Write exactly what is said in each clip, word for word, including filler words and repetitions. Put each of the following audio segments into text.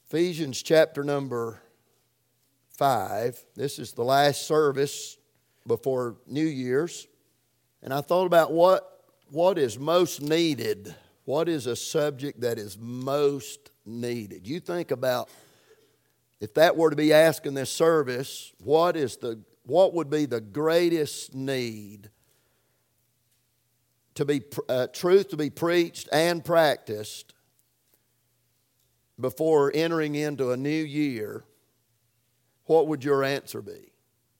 Ephesians chapter number five. This is the last service before New Year's. And I thought about what, what is most needed. What is a subject that is most needed? You think about, if that were to be asked in this service, what is the what would be the greatest need to be uh, truth to be preached and practiced before entering into a new year? What would your answer be?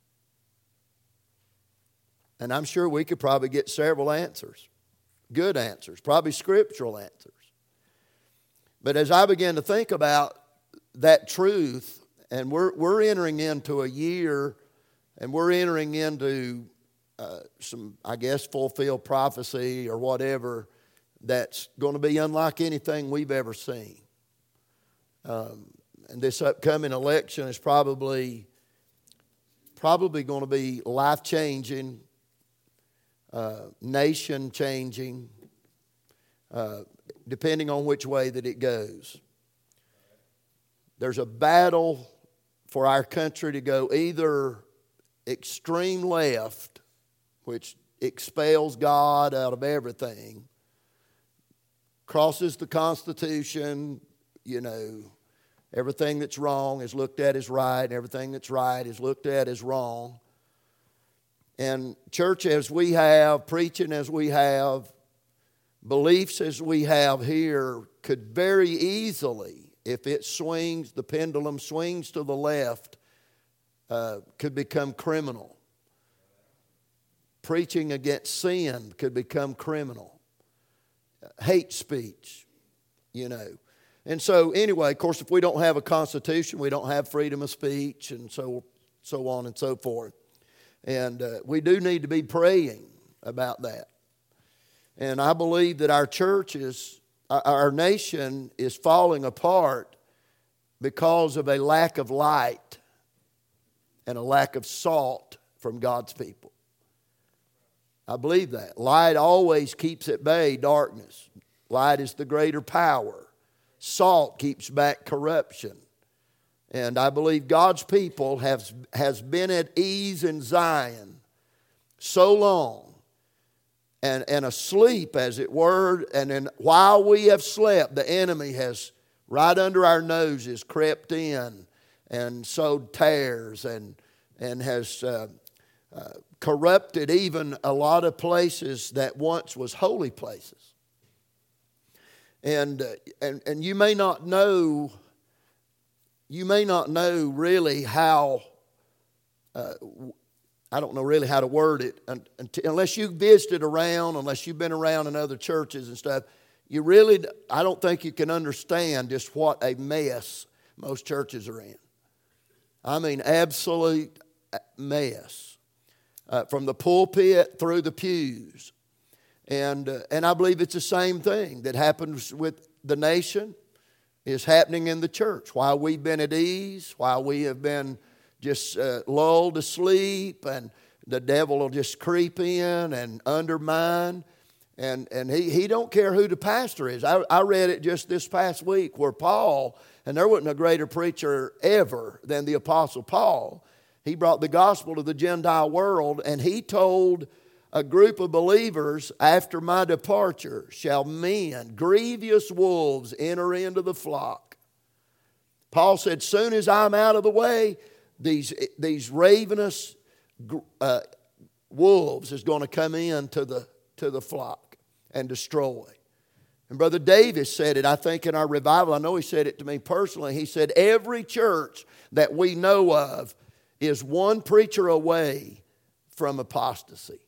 And I'm sure we could probably get several answers, good answers, probably scriptural answers. But as I began to think about that truth, and we're we're entering into a year, and we're entering into uh, some, I guess, fulfilled prophecy or whatever that's going to be unlike anything we've ever seen. Um, and this upcoming election is probably probably going to be life-changing, uh, nation-changing, uh, depending on which way that it goes. There's a battle for our country to go either extreme left, which expels God out of everything, crosses the Constitution, you know, everything that's wrong is looked at as right, and everything that's right is looked at as wrong. And church as we have, preaching as we have, beliefs as we have here could very easily, if it swings, the pendulum swings to the left, uh, could become criminal. Preaching against sin could become criminal. Hate speech, you know. And so anyway, of course, if we don't have a constitution, we don't have freedom of speech and so, so on and so forth. And uh, we do need to be praying about that. And I believe that our churches, our nation is falling apart because of a lack of light and a lack of salt from God's people. I believe that. Light always keeps at bay darkness. Light is the greater power. Salt keeps back corruption. And I believe God's people have, has been at ease in Zion so long and, and asleep, as it were. And then while we have slept, the enemy has right under our noses crept in and sowed tares and, and has uh, uh, corrupted even a lot of places that once was holy places. And, uh, and and you may not know, you may not know really how, uh, I don't know really how to word it, unless you visited around, unless you've been around in other churches and stuff, you really, I don't think you can understand just what a mess most churches are in. I mean, absolute mess. Uh, from the pulpit through the pews. And uh, and I believe it's the same thing that happens with the nation is happening in the church. While we've been at ease, while we have been just uh, lulled to sleep, and the devil will just creep in and undermine. And and he, he don't care who the pastor is. I, I read it just this past week where Paul, and there wasn't a greater preacher ever than the Apostle Paul. He brought the gospel to the Gentile world, and he told a group of believers, after my departure shall men, grievous wolves, enter into the flock. Paul said, soon as I'm out of the way, these, these ravenous uh, wolves is going to come into the, to the flock and destroy. And Brother Davis said it, I think, in our revival. I know he said it to me personally. He said, every church that we know of is one preacher away from apostasy.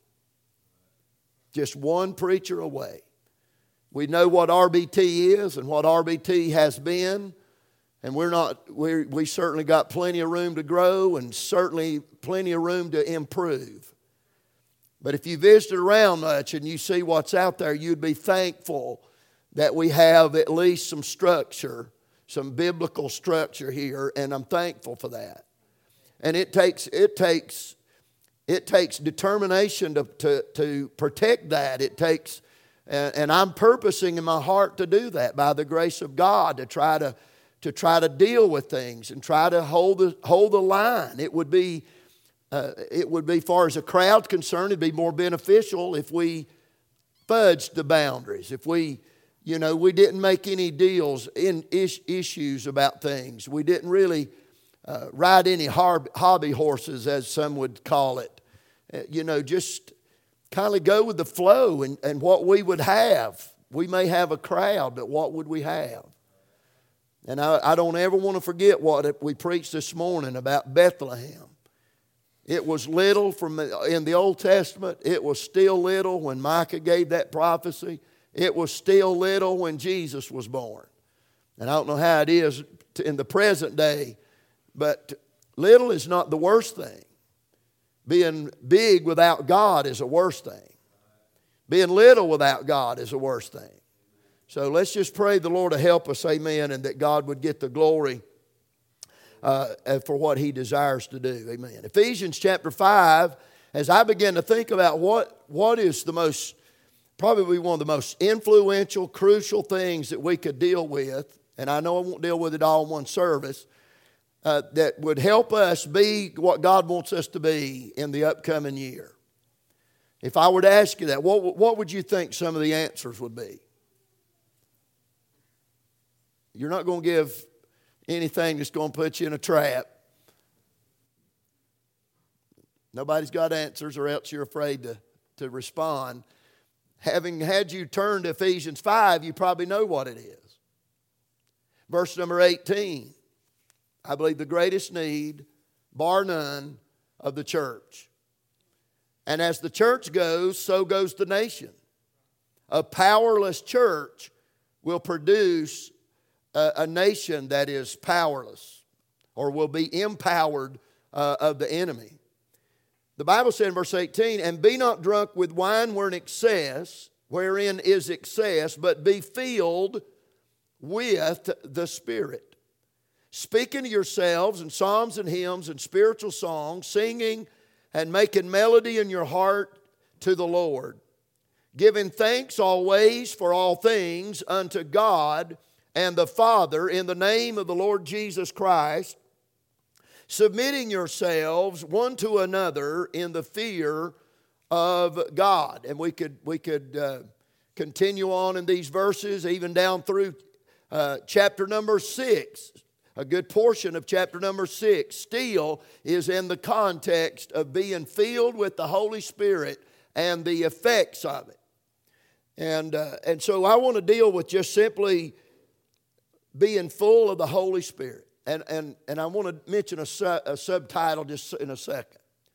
Just one preacher away. We know what R B T is and what R B T has been. And we're not, we we certainly got plenty of room to grow and certainly plenty of room to improve. But if you visit around much and you see what's out there, you'd be thankful that we have at least some structure, some biblical structure here, and I'm thankful for that. And it takes it takes it takes determination to to, to protect that. It takes, and, and I'm purposing in my heart to do that by the grace of God, to try to to try to deal with things and try to hold the, hold the line. It would be, uh, it would be, far as a crowd's concerned, it'd be more beneficial if we fudged the boundaries, if we, you know, we didn't make any deals in is, issues about things. We didn't really uh, ride any har- hobby horses, as some would call it. Uh, you know, just kind of go with the flow and, and what we would have. We may have a crowd, but what would we have? And I, I don't ever want to forget what we preached this morning about Bethlehem. It was little from in the Old Testament. It was still little when Micah gave that prophecy. It was still little when Jesus was born. And I don't know how it is in the present day, but little is not the worst thing. Being big without God is a worse thing. Being little without God is a worse thing. So let's just pray the Lord to help us, amen, and that God would get the glory uh, for what He desires to do, amen. Ephesians chapter five, as I begin to think about what, what is the most, probably one of the most influential, crucial things that we could deal with, and I know I won't deal with it all in one service, uh, that would help us be what God wants us to be in the upcoming year. If I were to ask you that, what, what would you think some of the answers would be? You're not going to give anything that's going to put you in a trap. Nobody's got answers, or else you're afraid to, to respond. Having had you turn to Ephesians five, you probably know what it is. Verse number eighteen. I believe the greatest need, bar none, of the church. And as the church goes, so goes the nation. A powerless church will produce a, a nation that is powerless, or will be empowered uh, of the enemy. The Bible said in verse eighteen, "And be not drunk with wine wherein excess, wherein is excess, but be filled with the Spirit, speaking to yourselves in psalms and hymns and spiritual songs, singing and making melody in your heart to the Lord, giving thanks always for all things unto God and the Father in the name of the Lord Jesus Christ, submitting yourselves one to another in the fear of God." And we could we could uh, continue on in these verses, even down through uh, chapter number six. A good portion of chapter number six still is in the context of being filled with the Holy Spirit and the effects of it. And, uh, and so I want to deal with just simply being full of the Holy Spirit. And, and, and I want to mention a, su- a subtitle just in a second.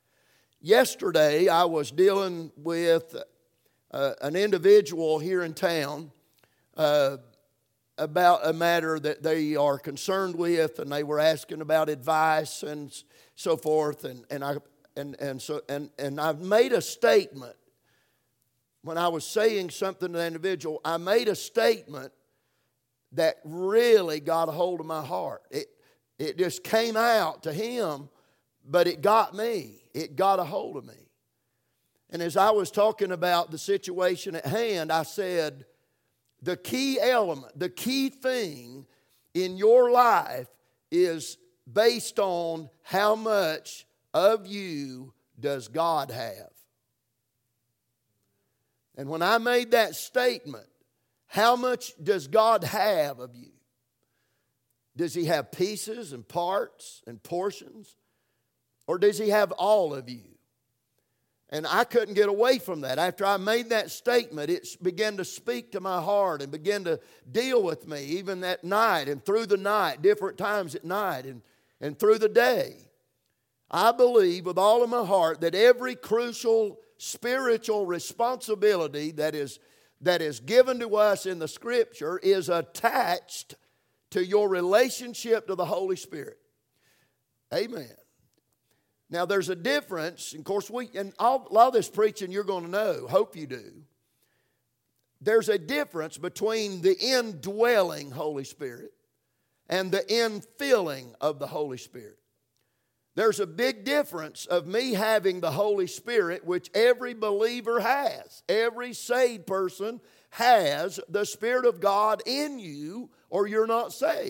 Yesterday I was dealing with uh, an individual here in town uh, about a matter that they are concerned with, and they were asking about advice and so forth, and, and I and, and so and, and I've made a statement. When I was saying something to the individual, I made a statement that really got a hold of my heart. It it just came out to him, but it got me. It got a hold of me. And as I was talking about the situation at hand, I said, the key element, the key thing in your life is based on how much of you does God have. And when I made that statement, how much does God have of you? Does He have pieces and parts and portions? Or does He have all of you? And I couldn't get away from that. After I made that statement, it began to speak to my heart and began to deal with me, even that night and through the night, different times at night and, and through the day. I believe with all of my heart that every crucial spiritual responsibility that is, that is given to us in the Scripture is attached to your relationship to the Holy Spirit. Amen. Now, there's a difference. Of course, we and all, a lot of this preaching you're going to know. Hope you do. There's a difference between the indwelling Holy Spirit and the infilling of the Holy Spirit. There's a big difference of me having the Holy Spirit, which every believer has. Every saved person has the Spirit of God in you, or you're not saved.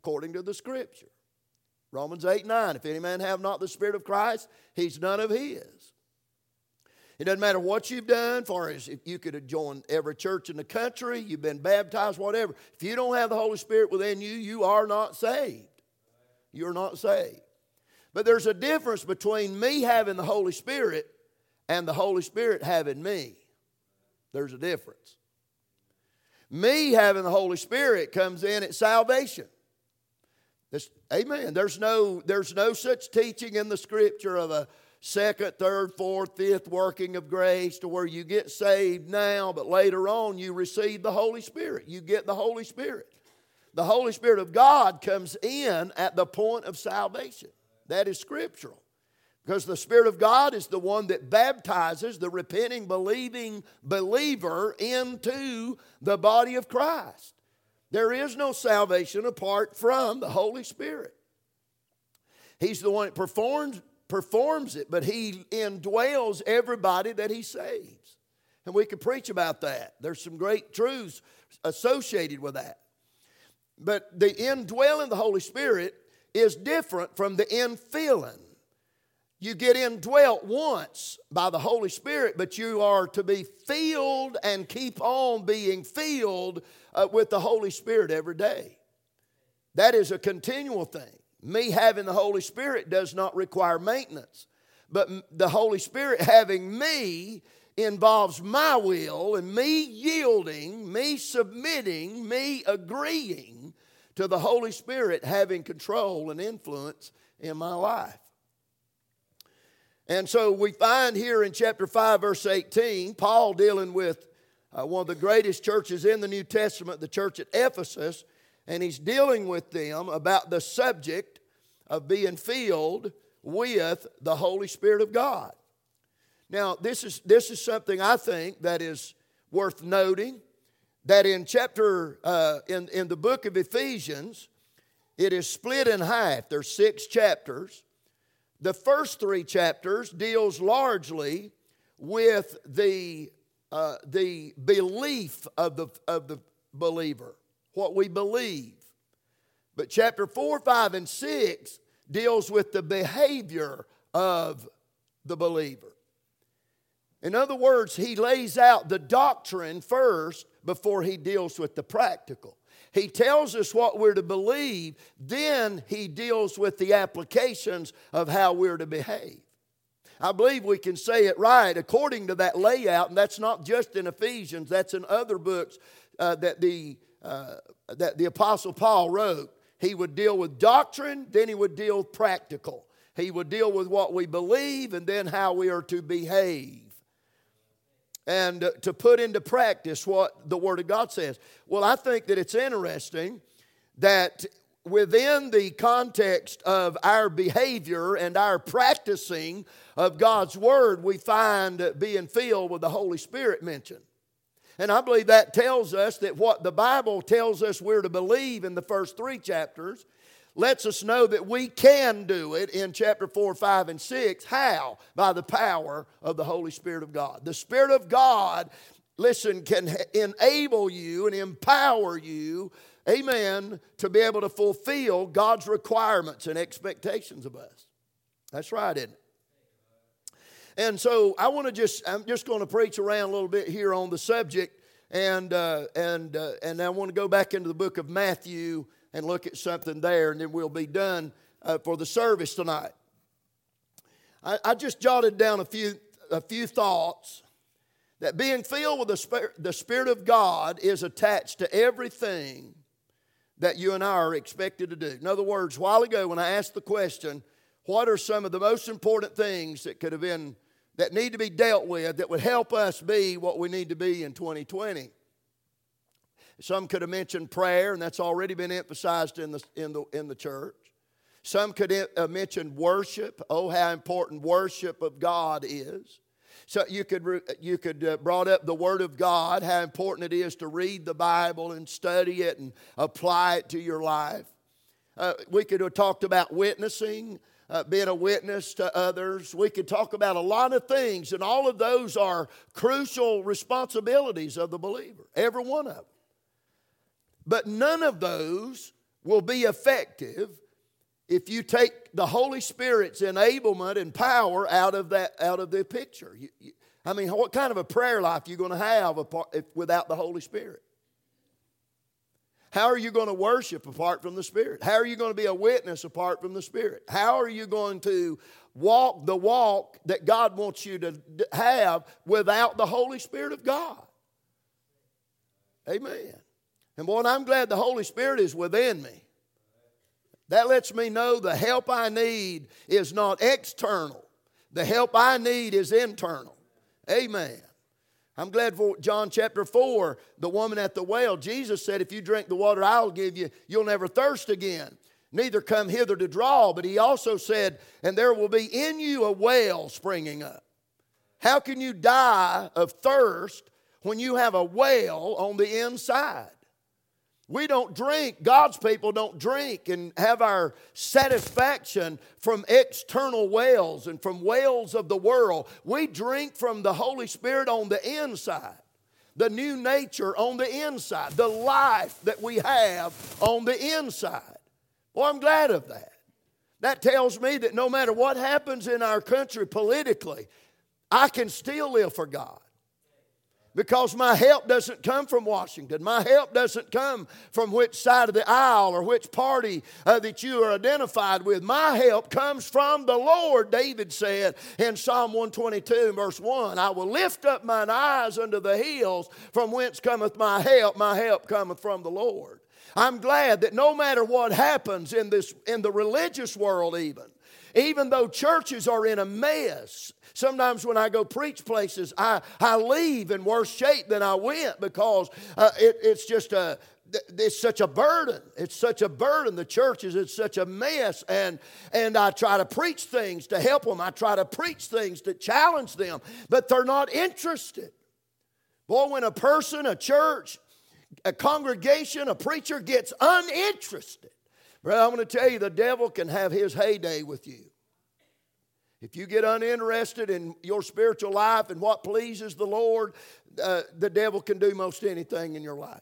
according to the Scripture. Romans eight nine, if any man have not the Spirit of Christ, he's none of his. It doesn't matter what you've done, far as if you could have joined every church in the country, you've been baptized, whatever. If you don't have the Holy Spirit within you, you are not saved. You're not saved. But there's a difference between me having the Holy Spirit and the Holy Spirit having me. There's a difference. Me having the Holy Spirit comes in at salvation. This, amen. There's no, there's no such teaching in the Scripture of a second, third, fourth, fifth working of grace to where you get saved now, but later on you receive the Holy Spirit. You get the Holy Spirit. The Holy Spirit of God comes in at the point of salvation. That is scriptural. Because the Spirit of God is the one that baptizes the repenting, believing believer into the body of Christ. There is no salvation apart from the Holy Spirit. He's the one that performs, performs it, but He indwells everybody that He saves. And we can preach about that. There's some great truths associated with that. But the indwelling of the Holy Spirit is different from the infilling. You get indwelt once by the Holy Spirit, but you are to be filled and keep on being filled uh, with the Holy Spirit every day. That is a continual thing. Me having the Holy Spirit does not require maintenance. But the Holy Spirit having me involves my will and me yielding, me submitting, me agreeing to the Holy Spirit having control and influence in my life. And so we find here in chapter five, verse eighteen, Paul dealing with uh, one of the greatest churches in the New Testament, the church at Ephesus, and he's dealing with them about the subject of being filled with the Holy Spirit of God. Now, this is, this is something I think that is worth noting, that in chapter, uh, in, in the book of Ephesians, it is split in half. There's six chapters. The first three chapters deals largely with the, uh, the belief of the, of the believer, what we believe. But chapter four, five, and six deals with the behavior of the believer. In other words, he lays out the doctrine first before he deals with the practical. He tells us what we're to believe, then he deals with the applications of how we're to behave. I believe we can say it right according to that layout, and that's not just in Ephesians, that's in other books uh, that, the, uh, that the Apostle Paul wrote. He would deal with doctrine, then he would deal with practical. He would deal with what we believe and then how we are to behave. And uh, to put into practice what the Word of God says. Well, I think that it's interesting that within the context of our behavior and our practicing of God's Word, we find being filled with the Holy Spirit mentioned. And I believe that tells us that what the Bible tells us we're to believe in the first three chapters lets us know that we can do it in chapter four, five, and six. How? By the power of the Holy Spirit of God. The Spirit of God, listen, can enable you and empower you, amen, to be able to fulfill God's requirements and expectations of us. That's right, isn't it? And so I want to just, I'm just going to preach around a little bit here on the subject, and uh, and uh, and I want to go back into the book of Matthew and look at something there, and then we'll be done uh, for the service tonight. I, I just jotted down a few a few thoughts that being filled with the Spirit, the Spirit of God is attached to everything that you and I are expected to do. In other words, a while ago when I asked the question, what are some of the most important things that could have been that need to be dealt with that would help us be what we need to be in twenty twenty? Some could have mentioned prayer, and that's already been emphasized in the, in the, in the church. Some could have mentioned worship. Oh, how important worship of God is. So you could you could uh, brought up the Word of God, how important it is to read the Bible and study it and apply it to your life. Uh, we could have talked about witnessing, uh, being a witness to others. We could talk about a lot of things, and all of those are crucial responsibilities of the believer, every one of them. But none of those will be effective if you take the Holy Spirit's enablement and power out of that, out of the picture. You, you, I mean, what kind of a prayer life are you going to have apart, if, without the Holy Spirit? How are you going to worship apart from the Spirit? How are you going to be a witness apart from the Spirit? How are you going to walk the walk that God wants you to have without the Holy Spirit of God? Amen. And boy, I'm glad the Holy Spirit is within me. That lets me know the help I need is not external. The help I need is internal. Amen. I'm glad for John chapter four, the woman at the well, Jesus said, if you drink the water I'll give you, you'll never thirst again. Neither come hither to draw. But he also said, and there will be in you a well springing up. How can you die of thirst when you have a well on the inside? We don't drink, God's people don't drink and have our satisfaction from external wells and from wells of the world. We drink from the Holy Spirit on the inside, the new nature on the inside, the life that we have on the inside. Well, I'm glad of that. That tells me that no matter what happens in our country politically, I can still live for God. Because my help doesn't come from Washington. My help doesn't come from which side of the aisle or which party uh, that you are identified with. My help comes from the Lord, David said in Psalm one twenty-two, verse one. I will lift up mine eyes unto the hills, from whence cometh my help. My help cometh from the Lord. I'm glad that no matter what happens in this, in the religious world even, even though churches are in a mess, sometimes when I go preach places, I, I leave in worse shape than I went because uh, it, it's just a, it's such a burden. It's such a burden. The churches, it's such a mess. And, and I try to preach things to help them. I try to preach things to challenge them, but they're not interested. Boy, when a person, a church, a congregation, a preacher gets uninterested, brother, I'm going to tell you, the devil can have his heyday with you. If you get uninterested in your spiritual life and what pleases the Lord, uh, the devil can do most anything in your life.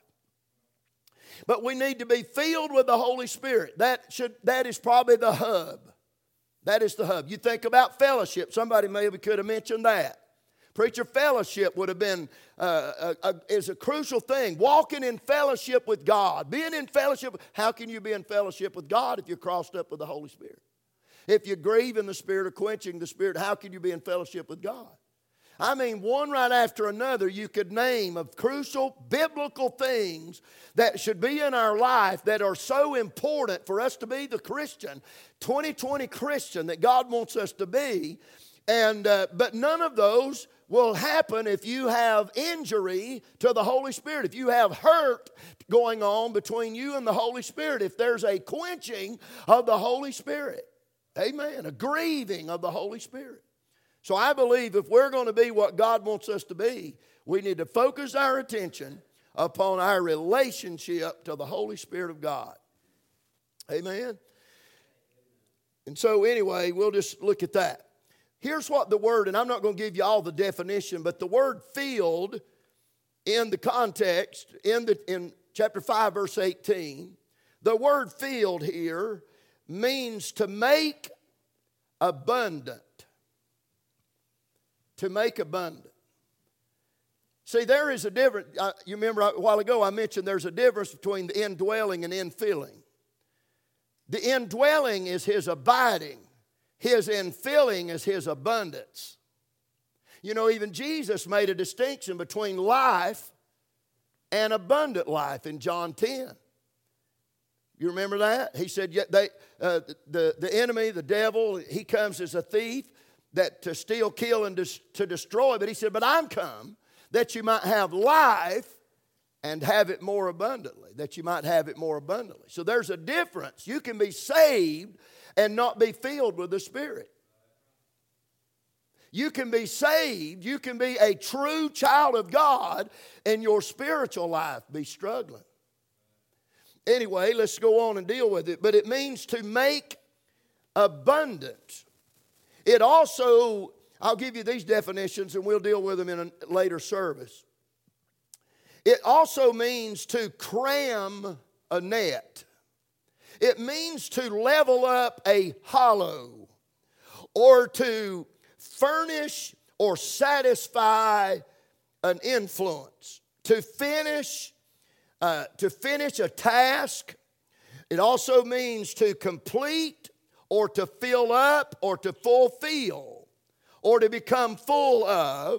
But we need to be filled with the Holy Spirit. That should that is probably the hub. That is the hub. You think about fellowship. Somebody maybe could have mentioned that. Preacher, fellowship would have been uh, a, a, is a crucial thing. Walking in fellowship with God. Being in fellowship. How can you be in fellowship with God if you're crossed up with the Holy Spirit? If you grieve in the Spirit or quenching the Spirit, how can you be in fellowship with God? I mean, one right after another, you could name of crucial biblical things that should be in our life that are so important for us to be the Christian, twenty twenty Christian that God wants us to be. And uh, but none of those will happen if you have injury to the Holy Spirit, if you have hurt going on between you and the Holy Spirit, if there's a quenching of the Holy Spirit. Amen. A grieving of the Holy Spirit. So I believe if we're going to be what God wants us to be, we need to focus our attention upon our relationship to the Holy Spirit of God. Amen. And so anyway, we'll just look at that. Here's what the word, and I'm not going to give you all the definition, but the word filled in the context, in, the, in chapter five, verse eighteen, the word filled here means to make abundant. To make abundant. See, there is a difference. Uh, you remember a while ago I mentioned there's a difference between the indwelling and infilling. The indwelling is his abiding. His infilling is his abundance. You know, even Jesus made a distinction between life and abundant life in John ten. You remember that? He said, "Yet they, uh, the, the enemy, the devil, he comes as a thief that to steal, kill, and to, to destroy." But he said, "But I'm come that you might have life and have it more abundantly." That you might have it more abundantly. So there's a difference. You can be saved and not be filled with the Spirit. You can be saved. You can be a true child of God and your spiritual life be struggling. Anyway, let's go on and deal with it. But it means to make abundant. It also, I'll give you these definitions and we'll deal with them in a later service. It also means to cram a net. It means to level up a hollow, or to furnish or satisfy an influence, to finish, uh, to finish a task. It also means to complete or to fill up or to fulfill or to become full of.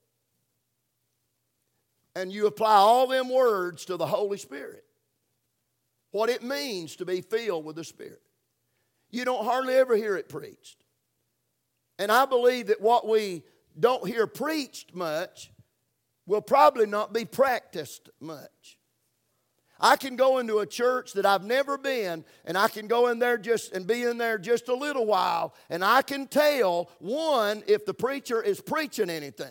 And you apply all them words to the Holy Spirit. What it means to be filled with the Spirit. You don't hardly ever hear it preached. And I believe that what we don't hear preached much will probably not be practiced much. I can go into a church that I've never been, and I can go in there just and be in there just a little while, and I can tell, one, if the preacher is preaching anything.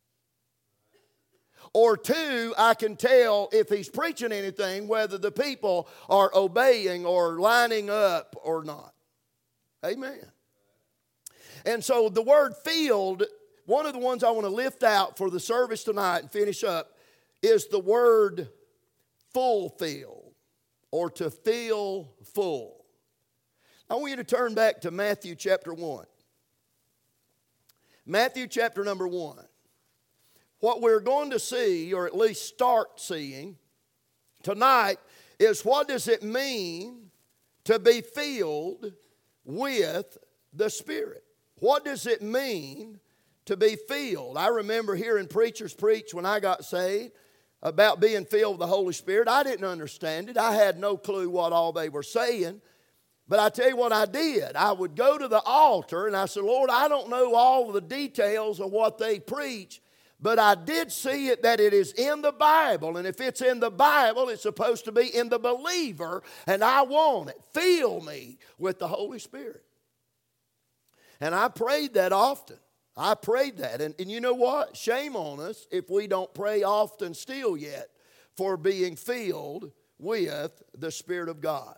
Or two, I can tell if he's preaching anything, whether the people are obeying or lining up or not. Amen. And so the word filled, one of the ones I want to lift out for the service tonight and finish up, is the word fulfill, or to fill full. I want you to turn back to Matthew chapter one. Matthew chapter number one. What we're going to see, or at least start seeing tonight, is what does it mean to be filled with the Spirit? What does it mean to be filled? I remember hearing preachers preach when I got saved about being filled with the Holy Spirit. I didn't understand it. I had no clue what all they were saying. But I tell you what I did. I would go to the altar and I said, Lord, I don't know all the details of what they preach, but I did see it that it is in the Bible. And if it's in the Bible, it's supposed to be in the believer, and I want it. Fill me with the Holy Spirit. And I prayed that often. I prayed that. And, and you know what? Shame on us if we don't pray often still yet for being filled with the Spirit of God.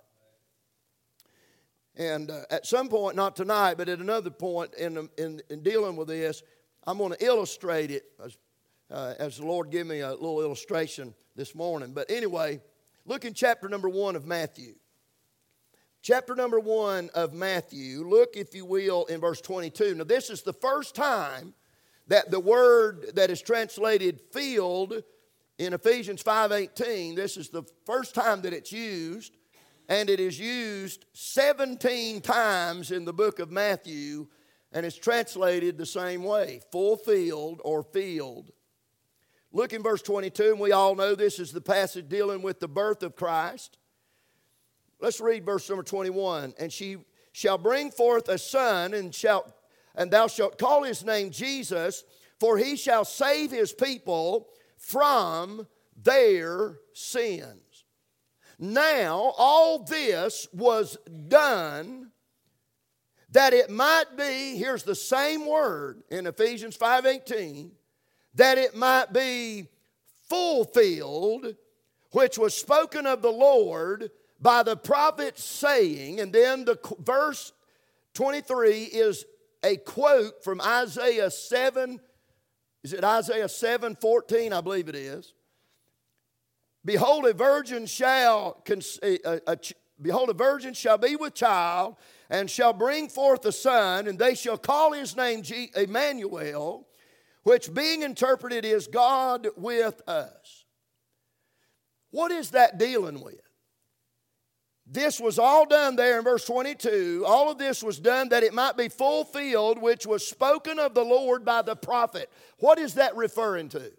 And uh, at some point, not tonight, but at another point in, in, in dealing with this, I'm going to illustrate it as, uh, as the Lord gave me a little illustration this morning. But anyway, look in chapter number one of Matthew. Chapter number one of Matthew, look, if you will, in verse twenty-two. Now, this is the first time that the word that is translated filled in Ephesians five eighteen, this is the first time that it's used, and it is used seventeen times in the book of Matthew, and it's translated the same way, fulfilled or filled. Look in verse twenty-two, and we all know this is the passage dealing with the birth of Christ. Let's read verse number twenty-one. And she shall bring forth a son, and shalt, and thou shalt call his name Jesus, for he shall save his people from their sins. Now, all this was done that it might be, here's the same word in Ephesians five eighteen, that it might be fulfilled, which was spoken of the Lord by the prophet saying, and then the verse twenty-three is a quote from Isaiah seven, is it Isaiah seven fourteen? I believe it is. Behold, a virgin shall, a, a, a, behold, a virgin shall be with child, and shall bring forth a son, and they shall call his name G- Emmanuel, which being interpreted is God with us. What is that dealing with? This was all done there in verse twenty-two. All of this was done that it might be fulfilled, which was spoken of the Lord by the prophet. What is that referring to?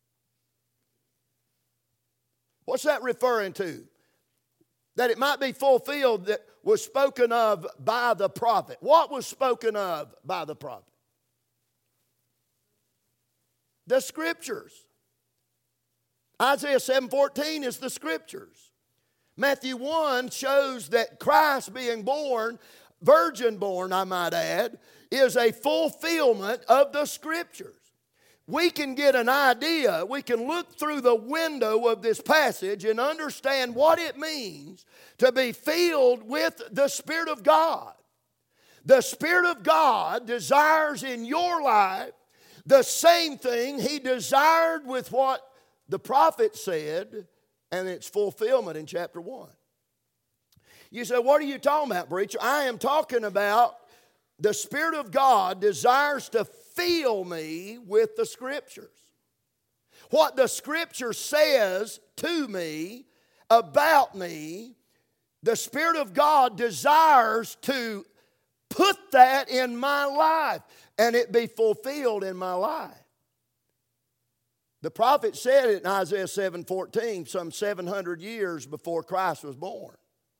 What's that referring to? That it might be fulfilled that was spoken of by the prophet. What was spoken of by the prophet? The Scriptures. Isaiah seven fourteen is the Scriptures. Matthew one shows that Christ being born, virgin born, I might add, is a fulfillment of the Scriptures. We can get an idea, we can look through the window of this passage and understand what it means to be filled with the Spirit of God. The Spirit of God desires in your life the same thing He desired with what the prophet said, and its fulfillment in chapter one. You say, what are you talking about, preacher? I am talking about the Spirit of God desires to fill me with the Scriptures. What the Scripture says to me, about me, the Spirit of God desires to put that in my life and it be fulfilled in my life. The prophet said it in Isaiah seven fourteen, some seven hundred years before Christ was born.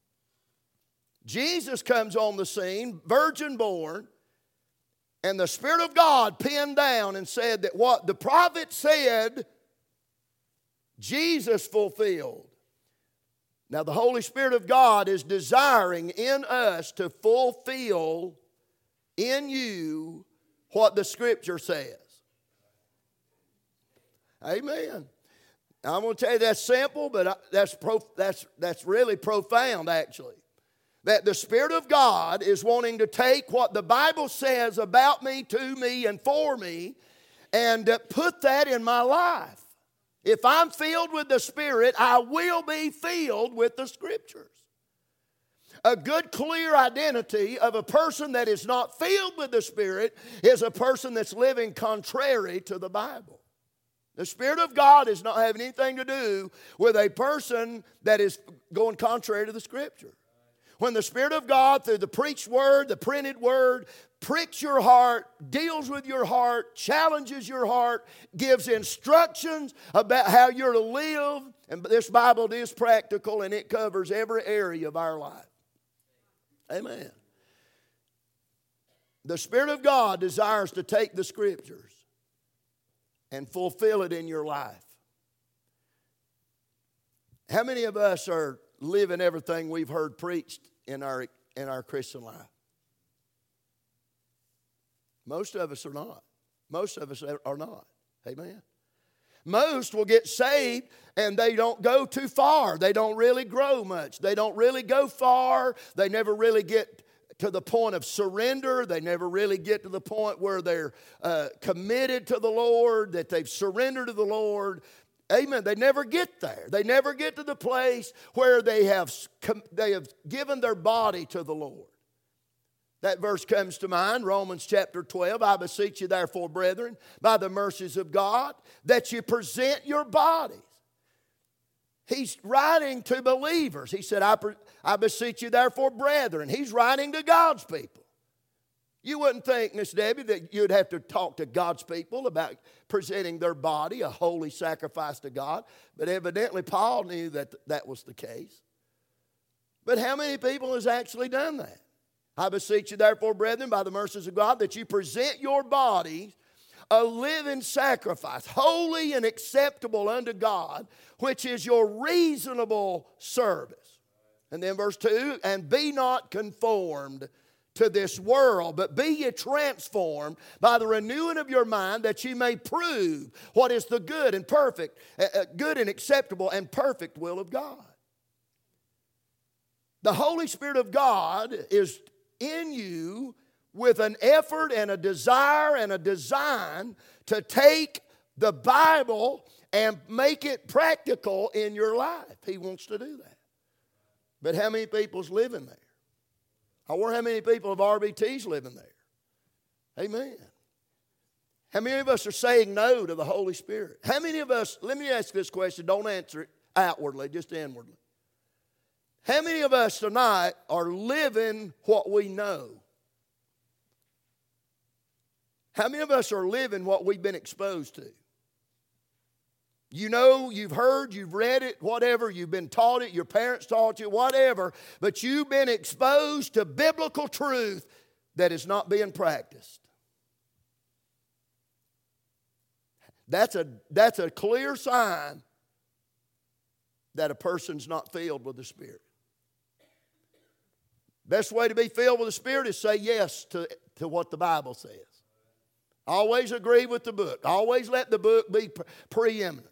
Jesus comes on the scene, virgin born, and the Spirit of God pinned down and said that what the prophet said, Jesus fulfilled. Now the Holy Spirit of God is desiring in us to fulfill in you what the Scripture says. Amen. Now, I'm going to tell you that's simple, but that's, pro, that's, that's really profound actually. That the Spirit of God is wanting to take what the Bible says about me, to me, and for me, and put that in my life. If I'm filled with the Spirit, I will be filled with the Scriptures. A good, clear identity of a person that is not filled with the Spirit is a person that's living contrary to the Bible. The Spirit of God does not have anything to do with a person that is going contrary to the Scripture. When the Spirit of God, through the preached word, the printed word, pricks your heart, deals with your heart, challenges your heart, gives instructions about how you're to live, and this Bible is practical and it covers every area of our life. Amen. The Spirit of God desires to take the Scriptures and fulfill it in your life. How many of us are living everything we've heard preached in our, in our Christian life? Most of us are not. Most of us are not. Amen. Most will get saved and they don't go too far. They don't really grow much. They don't really go far. They never really get to the point of surrender. They never really get to the point where they're uh, committed to the Lord, that they've surrendered to the Lord. Amen. They never get there. They never get to the place where they have, they have given their body to the Lord. That verse comes to mind, Romans chapter twelve. I beseech you therefore, brethren, by the mercies of God, that you present your bodies. He's writing to believers. He said, I, I beseech you therefore, brethren. He's writing to God's people. You wouldn't think, Miss Debbie, that you'd have to talk to God's people about presenting their body a holy sacrifice to God. But evidently Paul knew that that was the case. But how many people has actually done that? I beseech you therefore, brethren, by the mercies of God, that you present your bodies a living sacrifice, holy and acceptable unto God, which is your reasonable service. And then verse two, and be not conformed to this world, but be ye transformed by the renewing of your mind, that ye may prove what is the good and perfect, uh, good and acceptable and perfect will of God. The Holy Spirit of God is in you with an effort and a desire and a design to take the Bible and make it practical in your life. He wants to do that. But how many people's living there? I wonder how many people of R B T's living there. Amen. How many of us are saying no to the Holy Spirit? How many of us, let me ask this question, don't answer it outwardly, just inwardly. How many of us tonight are living what we know? How many of us are living what we've been exposed to? You know, you've heard, you've read it, whatever, you've been taught it, your parents taught you, whatever, but you've been exposed to biblical truth that is not being practiced. That's a, that's a clear sign that a person's not filled with the Spirit. Best way to be filled with the Spirit is say yes to, to what the Bible says. Always agree with the book. Always let the book be pre- preeminent.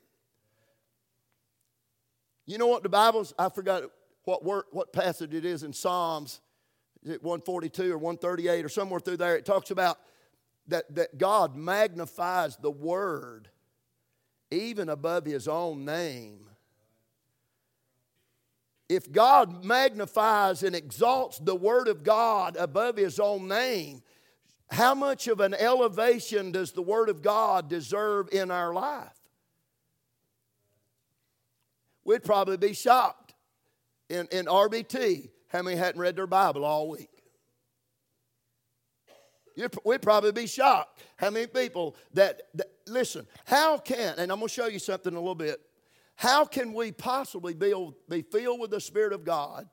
You know what the Bible's, I forgot what word, what passage it is in Psalms. Is it one forty-two or one thirty-eight or somewhere through there? It talks about that, that God magnifies the Word even above His own name. if God magnifies and exalts the Word of God above His own name, how much of an elevation does the Word of God deserve in our life? We'd probably be shocked in, in R B T how many hadn't read their Bible all week. You'd, we'd probably be shocked how many people that, that, listen, how can, and I'm going to show you something in a little bit, how can we possibly be, be filled with the Spirit of God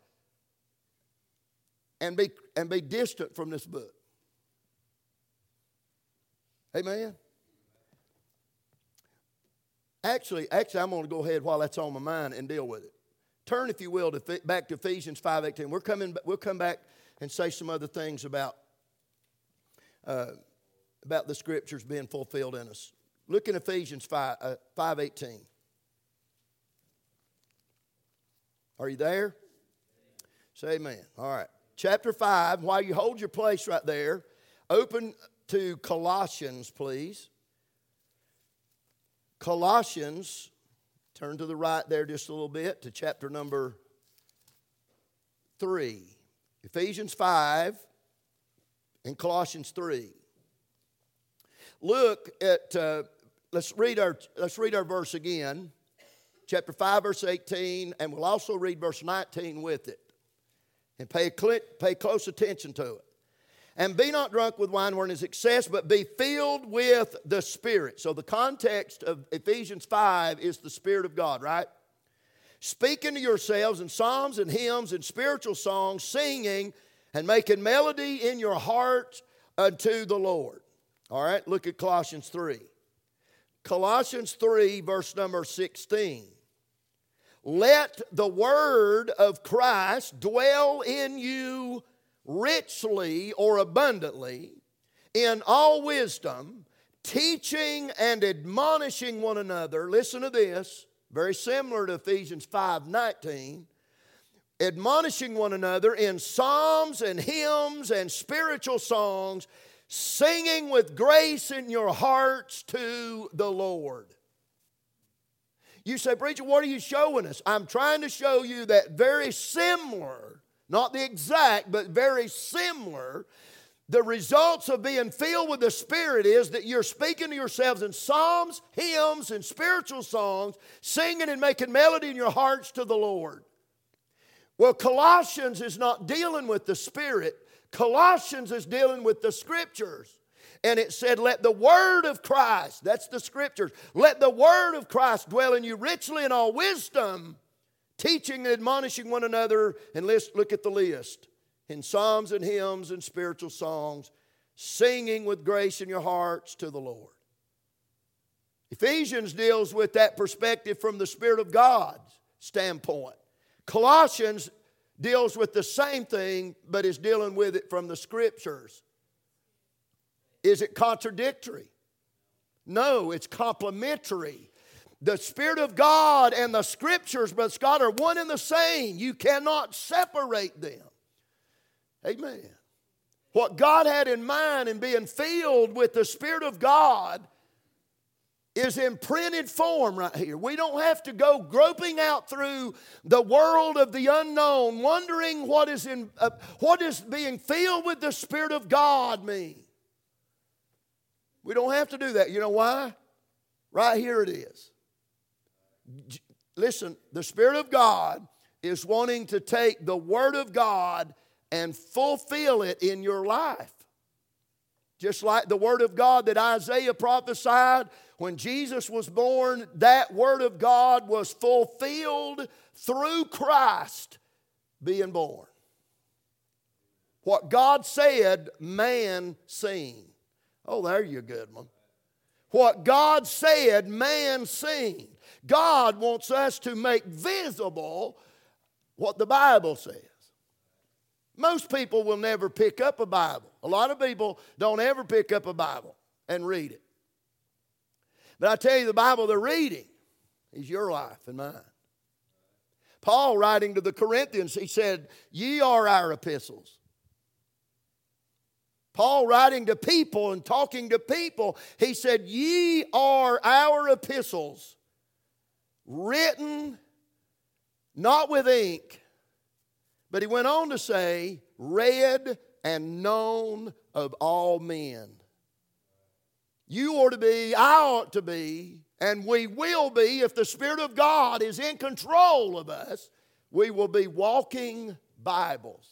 and be, and be distant from this book? Amen? Actually, actually, I'm going to go ahead while that's on my mind and deal with it. Turn, if you will, to, back to Ephesians five eighteen. We're coming, we'll come back and say some other things about, uh, about the Scriptures being fulfilled in us. Look in Ephesians five eighteen. Are you there? Say amen. All right. Chapter five, while you hold your place right there, open to Colossians, please. Colossians, turn to the right there just a little bit to chapter number three. Ephesians five and Colossians three. Look at, uh, let's read our let's read our verse again. Chapter five, verse eighteen, and we'll also read verse nineteen with it. And pay, pay close attention to it. And be not drunk with wine wherein is excess, but be filled with the Spirit. So the context of Ephesians five is the Spirit of God, right? Speaking to yourselves in psalms and hymns and spiritual songs, singing and making melody in your heart unto the Lord. All right, look at Colossians three. Colossians three, verse number sixteen. Let the word of Christ dwell in you richly or abundantly in all wisdom, teaching and admonishing one another. Listen to this, very similar to Ephesians five nineteen. Admonishing one another in psalms and hymns and spiritual songs, singing with grace in your hearts to the Lord. You say, preacher, what are you showing us? I'm trying to show you that very similar, not the exact, but very similar, the results of being filled with the Spirit is that you're speaking to yourselves in psalms, hymns, and spiritual songs, singing and making melody in your hearts to the Lord. Well, Colossians is not dealing with the Spirit. Colossians is dealing with the Scriptures. And it said, let the word of Christ, that's the Scriptures, let the word of Christ dwell in you richly in all wisdom, teaching and admonishing one another. And let's look at the list. In psalms and hymns and spiritual songs, singing with grace in your hearts to the Lord. Ephesians deals with that perspective from the Spirit of God's standpoint. Colossians deals with the same thing, but is dealing with it from the Scriptures. Is it contradictory? No, it's complementary. The Spirit of God and the Scriptures, Brother Scott, are one and the same. You cannot separate them. Amen. What God had in mind in being filled with the Spirit of God is in printed form right here. We don't have to go groping out through the world of the unknown, wondering what is in uh, what does being filled with the Spirit of God mean. We don't have to do that. You know why? Right here it is. Listen, the Spirit of God is wanting to take the Word of God and fulfill it in your life. Just like the Word of God that Isaiah prophesied when Jesus was born, that Word of God was fulfilled through Christ being born. What God said, man seen. Oh, there you're a good one. What God said, man seen. God wants us to make visible what the Bible says. Most people will never pick up a Bible. A lot of people don't ever pick up a Bible and read it. But I tell you, the Bible they're reading is your life and mine. Paul, writing to the Corinthians, he said, ye are our epistles. Paul, writing to people and talking to people, he said, ye are our epistles, written not with ink, But he went on to say, read and known of all men. You ought to be, I ought to be, and we will be, if the Spirit of God is in control of us, we will be walking Bibles.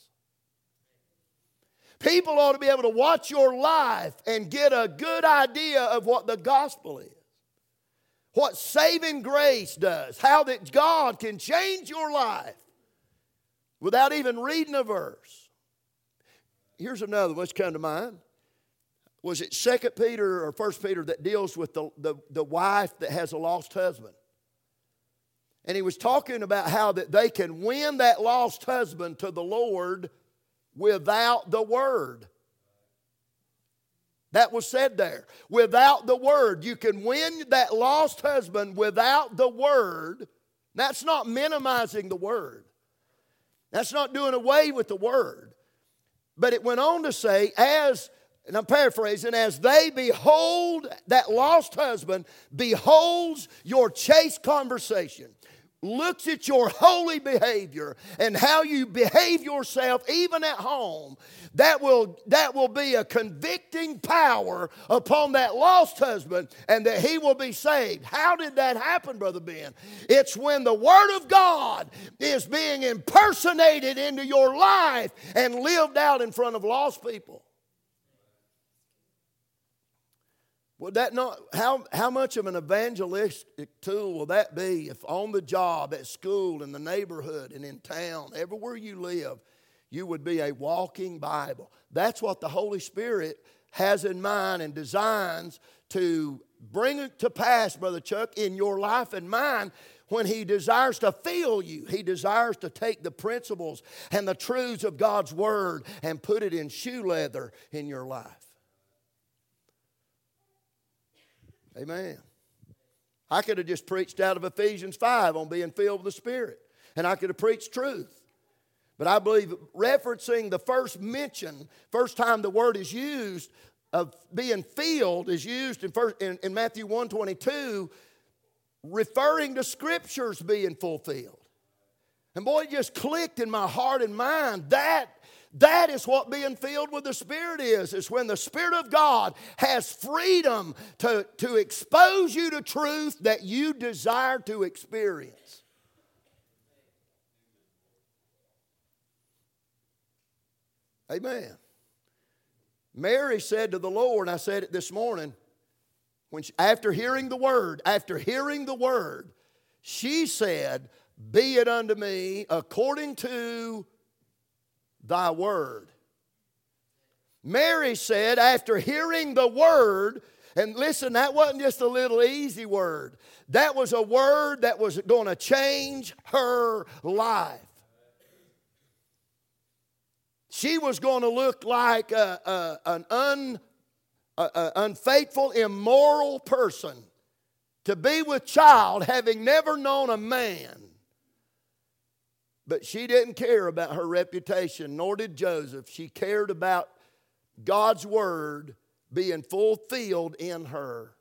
People ought to be able to watch your life and get a good idea of what the gospel is. What saving grace does. How that God can change your life without even reading a verse. Here's another one that's come to mind. Was it Second Peter or First Peter that deals with the, the, the wife that has a lost husband? And he was talking about how that they can win that lost husband to the Lord without the word. That was said there. Without the word. You can win that lost husband without the word. That's not minimizing the word. That's not doing away with the word. But it went on to say, as, and I'm paraphrasing, as they behold, that lost husband beholds your chaste conversation, looks at your holy behavior and how you behave yourself even at home, that will, that will be a convicting power upon that lost husband, and that he will be saved. How did that happen, Brother Ben? It's when the Word of God is being impersonated into your life and lived out in front of lost people. Would that not, how, how much of an evangelistic tool will that be if on the job, at school, in the neighborhood, and in town, everywhere you live, you would be a walking Bible? That's what the Holy Spirit has in mind and designs to bring it to pass, Brother Chuck, in your life and mine. When He desires to fill you, He desires to take the principles and the truths of God's Word and put it in shoe leather in your life. Amen. I could have just preached out of Ephesians five on being filled with the Spirit. And I could have preached truth. But I believe referencing the first mention, first time the word is used of being filled is used in, first, in, in Matthew one twenty-two, referring to Scriptures being fulfilled. And boy, it just clicked in my heart and mind. That That is what being filled with the Spirit is. It's when the Spirit of God has freedom to, to expose you to truth that you desire to experience. Amen. Mary said to the Lord, and I said it this morning, when she, after hearing the word, after hearing the word, she said, "Be it unto me according to thy word." Mary said, after hearing the word, and listen, that wasn't just a little easy word. That was a word that was going to change her life. She was going to look like a, a, an un, a, a unfaithful, immoral person to be with child, having never known a man. But she didn't care about her reputation, nor did Joseph. She cared about God's word being fulfilled in her.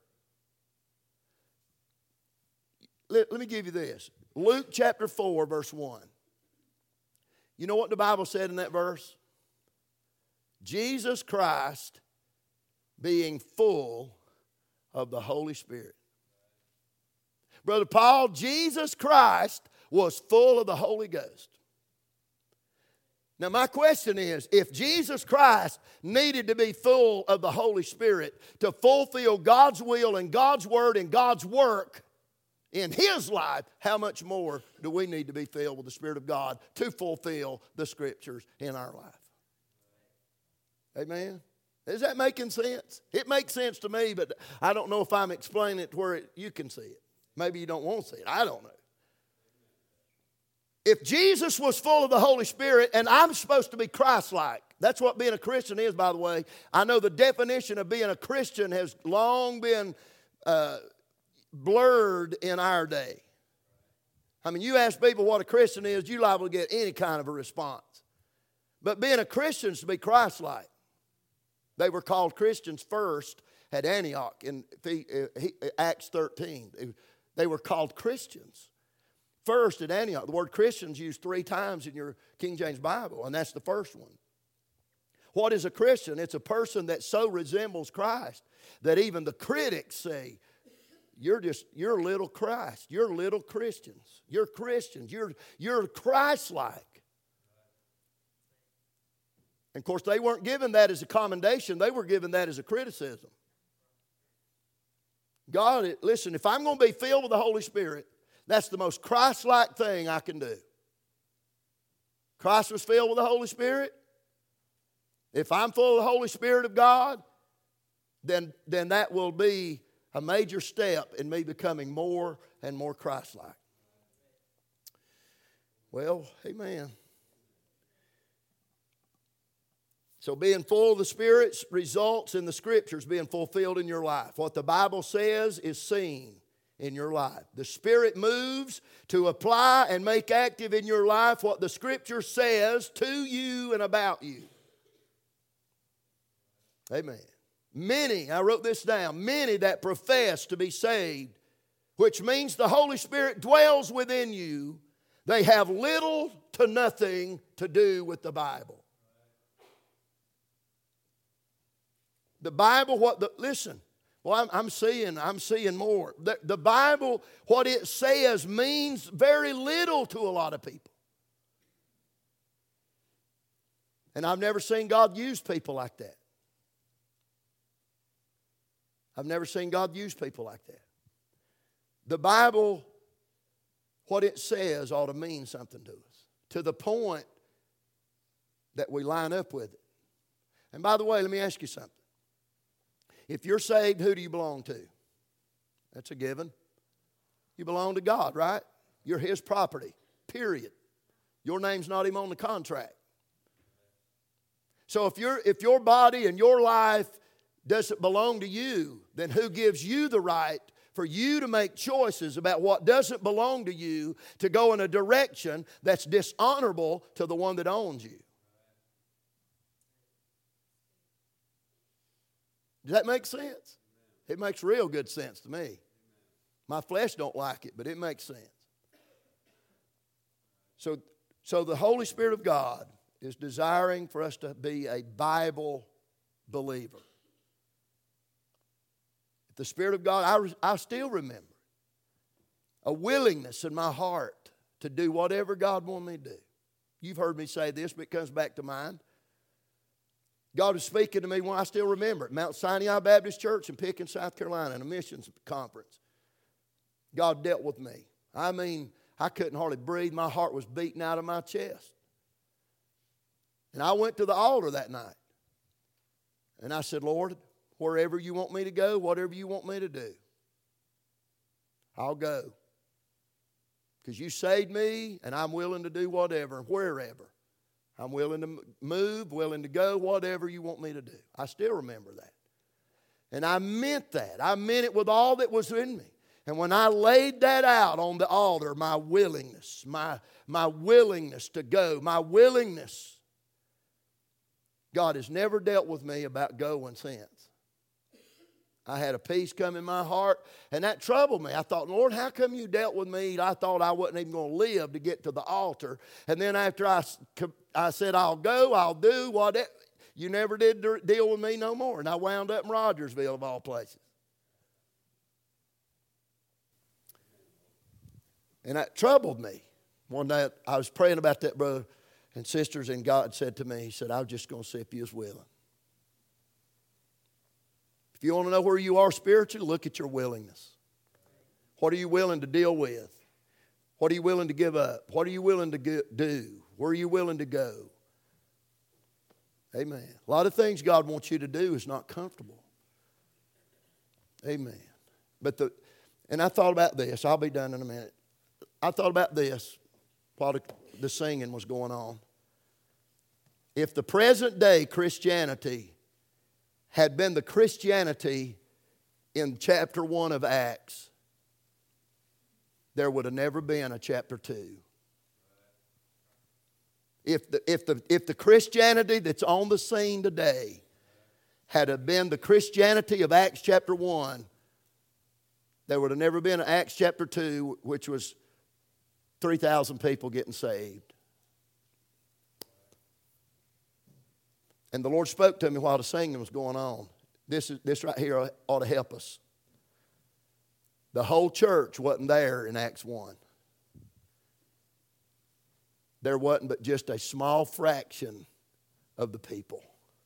Let, let me give you this. Luke chapter four, verse one. You know what the Bible said in that verse? Jesus Christ being full of the Holy Spirit. Brother Paul, Jesus Christ was full of the Holy Ghost. Now my question is, if Jesus Christ needed to be full of the Holy Spirit to fulfill God's will and God's word and God's work in His life, how much more do we need to be filled with the Spirit of God to fulfill the Scriptures in our life? Amen? Is that making sense? It makes sense to me, but I don't know if I'm explaining it to where it, you can see it. Maybe you don't want to see it. I don't know. If Jesus was full of the Holy Spirit, and I'm supposed to be Christ-like, that's what being a Christian is, by the way. I know the definition of being a Christian has long been uh, blurred in our day. I mean, you ask people what a Christian is, you're liable to get any kind of a response. But being a Christian is to be Christ-like. They were called Christians first at Antioch in Acts thirteen. They were called Christians. first at Antioch. The word Christians used three times in your King James Bible, and that's the first one. What is a Christian? It's a person that so resembles Christ that even the critics say, you're just, you're little Christ. You're little Christians. You're Christians. You're, you're Christ-like. And of course, they weren't given that as a commendation. They were given that as a criticism. God, listen, if I'm going to be filled with the Holy Spirit, that's the most Christ-like thing I can do. Christ was filled with the Holy Spirit. If I'm full of the Holy Spirit of God, then, then that will be a major step in me becoming more and more Christ-like. Well, amen. So being full of the Spirit results in the Scriptures being fulfilled in your life. What the Bible says is seen in your life. The Spirit moves to apply and make active in your life what the Scripture says to you and about you. Amen. Many, I wrote this down, many that profess to be saved, which means the Holy Spirit dwells within you, they have little to nothing to do with the Bible. The Bible, what the, listen, well, I'm, I'm seeing, I'm seeing more. The, the Bible, what it says means very little to a lot of people. And I've never seen God use people like that. I've never seen God use people like that. The Bible, what it says ought to mean something to us, to the point that we line up with it. And by the way, let me ask you something. If you're saved, who do you belong to? That's a given. You belong to God, right? You're His property, period. Your name's not even on the contract. So if, you're, if your body and your life doesn't belong to you, then who gives you the right for you to make choices about what doesn't belong to you to go in a direction that's dishonorable to the one that owns you? Does that make sense? It makes real good sense to me. My flesh don't like it, but it makes sense. So, so the Holy Spirit of God is desiring for us to be a Bible believer. The Spirit of God, I, I still remember a willingness in my heart to do whatever God wanted me to do. You've heard me say this, but it comes back to mind. God was speaking to me when I still remember it. Mount Sinai Baptist Church in Pickens, South Carolina, in a missions conference. God dealt with me. I mean, I couldn't hardly breathe. My heart was beating out of my chest. And I went to the altar that night. And I said, Lord, wherever you want me to go, whatever you want me to do, I'll go. Because you saved me, and I'm willing to do whatever, wherever. I'm willing to move, willing to go, whatever you want me to do. I still remember that. And I meant that. I meant it with all that was in me. And when I laid that out on the altar, my willingness, my, my willingness to go, my willingness, God has never dealt with me about going since. I had a peace come in my heart, and that troubled me. I thought, Lord, how come you dealt with me? I thought I wasn't even going to live to get to the altar. And then after I, I said, I'll go, I'll do whatever. You never did deal with me no more. And I wound up in Rogersville, of all places. And that troubled me. One day I was praying about that, brother and sisters, and God said to me, He said, I was just going to see if you was willing. If you want to know where you are spiritually, look at your willingness. What are you willing to deal with? What are you willing to give up? What are you willing to do? Where are you willing to go? Amen. A lot of things God wants you to do is not comfortable. Amen. But the, and I thought about this. I'll be done in a minute. I thought about this while the singing was going on. If the present day Christianity had been the Christianity in chapter one of Acts, there would have never been a chapter two. If the, if the, if the Christianity that's on the scene today had have been the Christianity of Acts chapter one, there would have never been an Acts chapter two, which was three thousand people getting saved. And the Lord spoke to me while the singing was going on. This, is, this right here ought to help us. The whole church wasn't there in Acts one. There wasn't but just a small fraction of the people.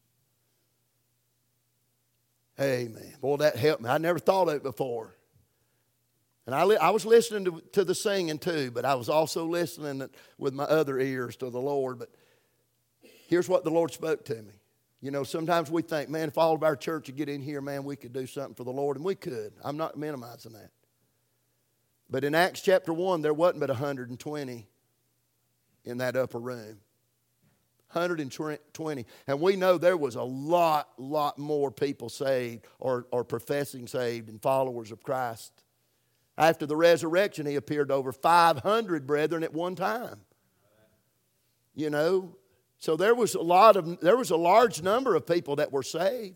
Amen. Boy, that helped me. I never thought of it before. And I, li- I was listening to, to the singing too, but I was also listening with my other ears to the Lord. But here's what the Lord spoke to me. You know, sometimes we think, man, if all of our church would get in here, man, we could do something for the Lord. And we could. I'm not minimizing that. But in Acts chapter one, there wasn't but one hundred twenty in that upper room. one hundred twenty. And we know there was a lot, lot more people saved or, or professing saved and followers of Christ. After the resurrection, he appeared to over five hundred brethren at one time. You know, so there was a lot of, there was a large number of people that were saved.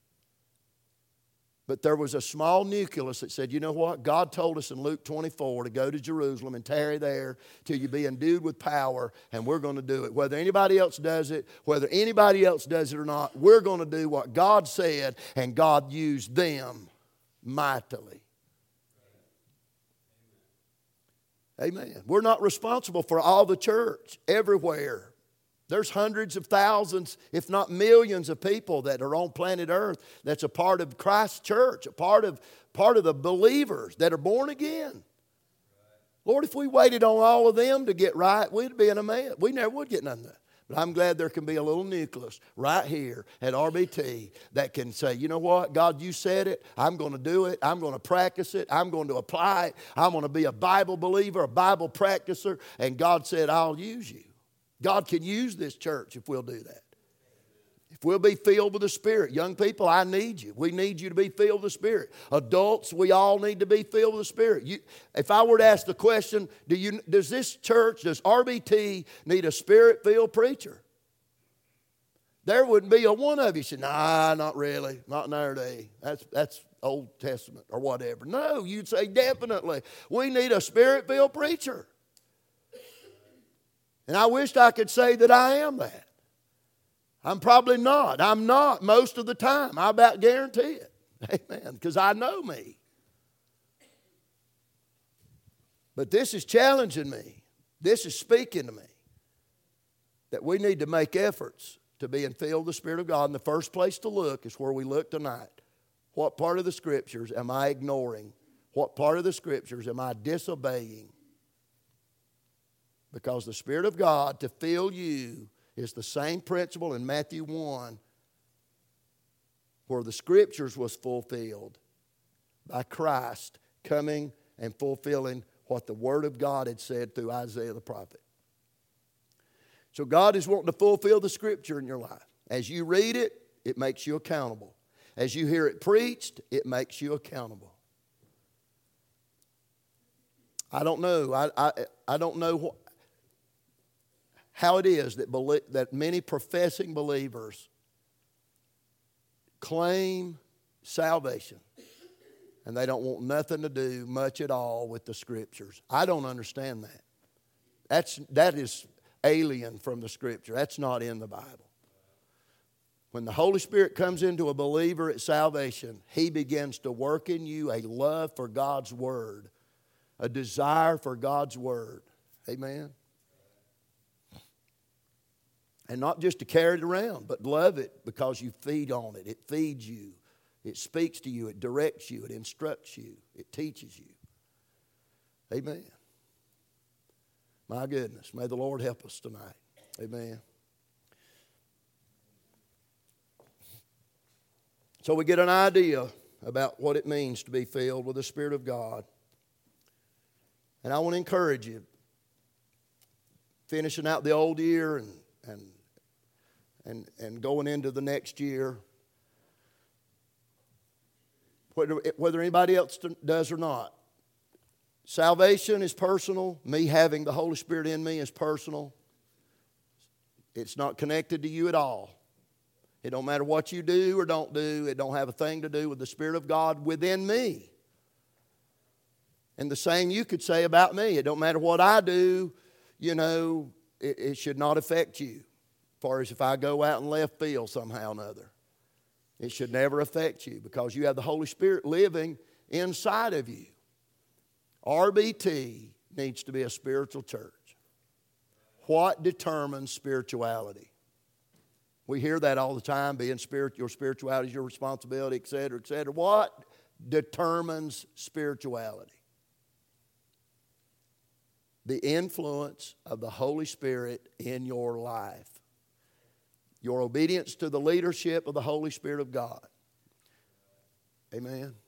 But there was a small nucleus that said, you know what? God told us in Luke twenty-four to go to Jerusalem and tarry there till you be endued with power, and we're going to do it. Whether anybody else does it, whether anybody else does it or not, we're going to do what God said, and God used them mightily. Amen. We're not responsible for all the church everywhere. There's hundreds of thousands, if not millions of people that are on planet Earth that's a part of Christ's church, a part of, part of the believers that are born again. Lord, if we waited on all of them to get right, we'd be in a mess. We never would get nothing done. But I'm glad there can be a little nucleus right here at R B T that can say, you know what, God, you said it. I'm going to do it. I'm going to practice it. I'm going to apply it. I'm going to be a Bible believer, a Bible practicer. And God said, I'll use you. God can use this church if we'll do that. If we'll be filled with the Spirit. Young people, I need you. We need you to be filled with the Spirit. Adults, we all need to be filled with the Spirit. You, if I were to ask the question, do you, does this church, does R B T need a Spirit-filled preacher? There wouldn't be a one of you say, nah, not really. Not in our day. That's, that's Old Testament or whatever. No, you'd say definitely. We need a Spirit-filled preacher. And I wished I could say that I am that. I'm probably not. I'm not most of the time. I about guarantee it. Amen. Because I know me. But this is challenging me. This is speaking to me. That we need to make efforts to be filled with the Spirit of God. And the first place to look is where we look tonight. What part of the Scriptures am I ignoring? What part of the Scriptures am I disobeying? Because the Spirit of God to fill you is the same principle in Matthew one where the Scriptures was fulfilled by Christ coming and fulfilling what the Word of God had said through Isaiah the prophet. So God is wanting to fulfill the Scripture in your life. As you read it, it makes you accountable. As you hear it preached, it makes you accountable. I don't know. I, I, I don't know what, how it is that, belie- that many professing believers claim salvation and they don't want nothing to do much at all with the Scriptures. I don't understand that. That's, that is alien from the Scripture. That's not in the Bible. When the Holy Spirit comes into a believer at salvation, He begins to work in you a love for God's Word, a desire for God's Word. Amen. And not just to carry it around, but love it because you feed on it. It feeds you. It speaks to you. It directs you. It instructs you. It teaches you. Amen. My goodness. May the Lord help us tonight. Amen. So we get an idea about what it means to be filled with the Spirit of God. And I want to encourage you, finishing out the old year and and and and going into the next year, whether, whether anybody else does or not, salvation is personal. Me having the Holy Spirit in me is personal. It's not connected to you at all. It don't matter what you do or don't do. It don't have a thing to do with the Spirit of God within me. And the same you could say about me. It don't matter what I do, you know, it, it should not affect you. As far as if I go out in left field somehow or another. It should never affect you because you have the Holy Spirit living inside of you. R B T needs to be a spiritual church. What determines spirituality? We hear that all the time, being spirit, your spirituality is your responsibility, et cetera, et cetera. What determines spirituality? The influence of the Holy Spirit in your life. Your obedience to the leadership of the Holy Spirit of God. Amen.